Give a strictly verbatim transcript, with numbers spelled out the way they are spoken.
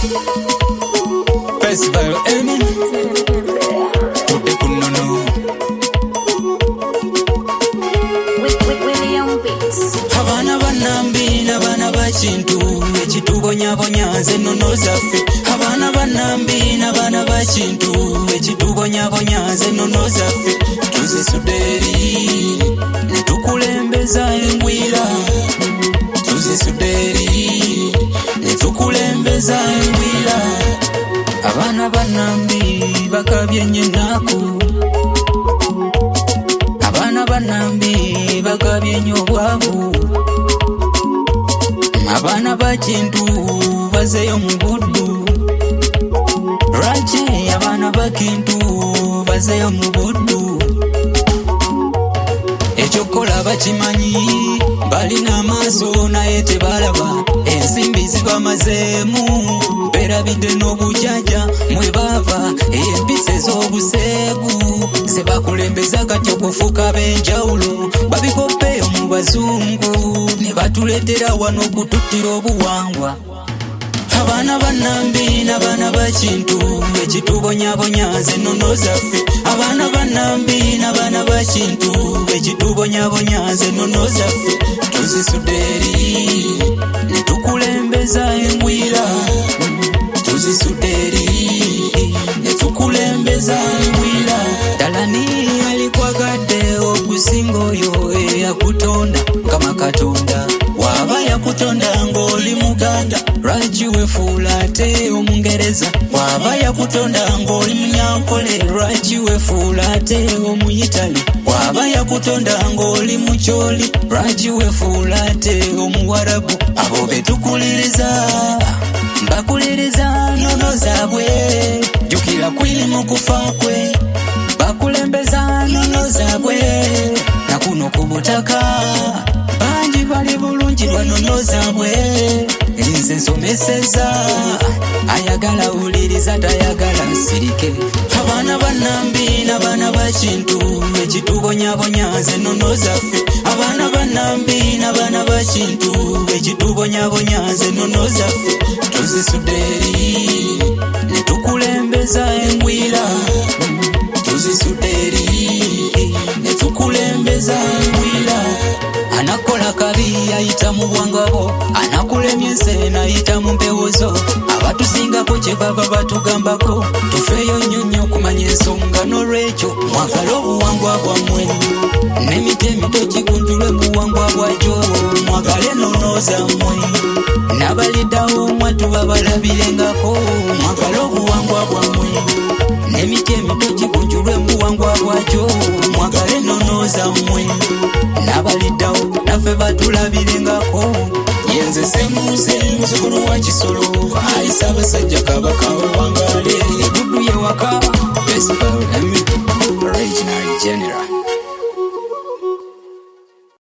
Festival Emi Tude kunono William Beats. Abana banambi n'abana bakintu ekitubonya-bonya nze nnono zaffe. Abana banambi n'abana bakintu ekitubonya-bonya nze nnono zaffe. Tuzisudde eri ne tukulembeza engwira. Tuzisudde eri ne tukulembeza engwira. Abana banambi bakabye nnyo ennaku. Abana banambi bagabye nnyo obwavu. Abana bakintu bazeyo mu buddu. Lwaki abana bakintu bazeyo mu buddu? Ekyokola bakimanyi balina amaaso naye tebalaba. Ensimbi zibamazeemu berabidde n'obujaja mwe baava. Empisa ez'obuseegu zebakulembeza kati okufuuka ab'enjawulo. Babikoppeeyo mu bazungu ne batuleetera wano okututtira obuwangwa. Abana banambi n'abana bakintu ekitubonya-bonya nze nnono zaffe. Abana banambi n'abana bakintu ekitubonya-bonya nze nnono zaffe. Tuzisudde eri ne tukulembeza engwira. Tuzisudde eri ne tukulembeza engwira. Ddala ni alikwagadde okusinga oyo eyakutonda Mukama Katonda. Waba yakutonda ng'oli Muganda, lwaki weefuula ate Omungereza? Waba yakutonda ng'oli Munyankole, lwaki weefuula ate Omuyitale? Waba yakutonda ng'oli Mukyoli, lwaki weefuula ate Omuwarabu? Abo be tukuliriza bakuliriza nnono zaabwe. Jjukira kwiri mu kufa kwe bakulembeza nnono zaabwe. Nakuno ku butaka bangi bali bulungi banono zaabwe. Nze nsomeseza ayagala wuliriza tayagala nsirike. Abana banambi n'abana bakintu ekitubonya-bonya nze nnono zaffe. Abana banambi n'abana bakintu ekitubonya-bonya nze nnono zaffe. Tuzisudde eri ne tukulembeza engwira. Tuzisudde eri ne tukulembeza engwira. Anakola kabi ayita mu bwangabo, anakulemye enseena ayita mu mpewo zo. Abatusingako kye baba batugambako tufeeyo nnyo nnyo okumanya ensonga. N'olwekyo mwagale obuwangwa bwammwe n'emiti emito gigunjulwe mu buwangwa bwagyo. Mwagale nnono zammwe n'abaliddawo mwatu babalabirengako. Mwagale obuwangwa bwammwe n'emiti emito gigunjulwe mu buwangwa bwagyo. Mwagale nnono zammwe n'abaliddawo naffe batulabirengako. Yenze Ssemuse muzzukulu wa Kisolo ayisa abasajja Kabaka Wangale.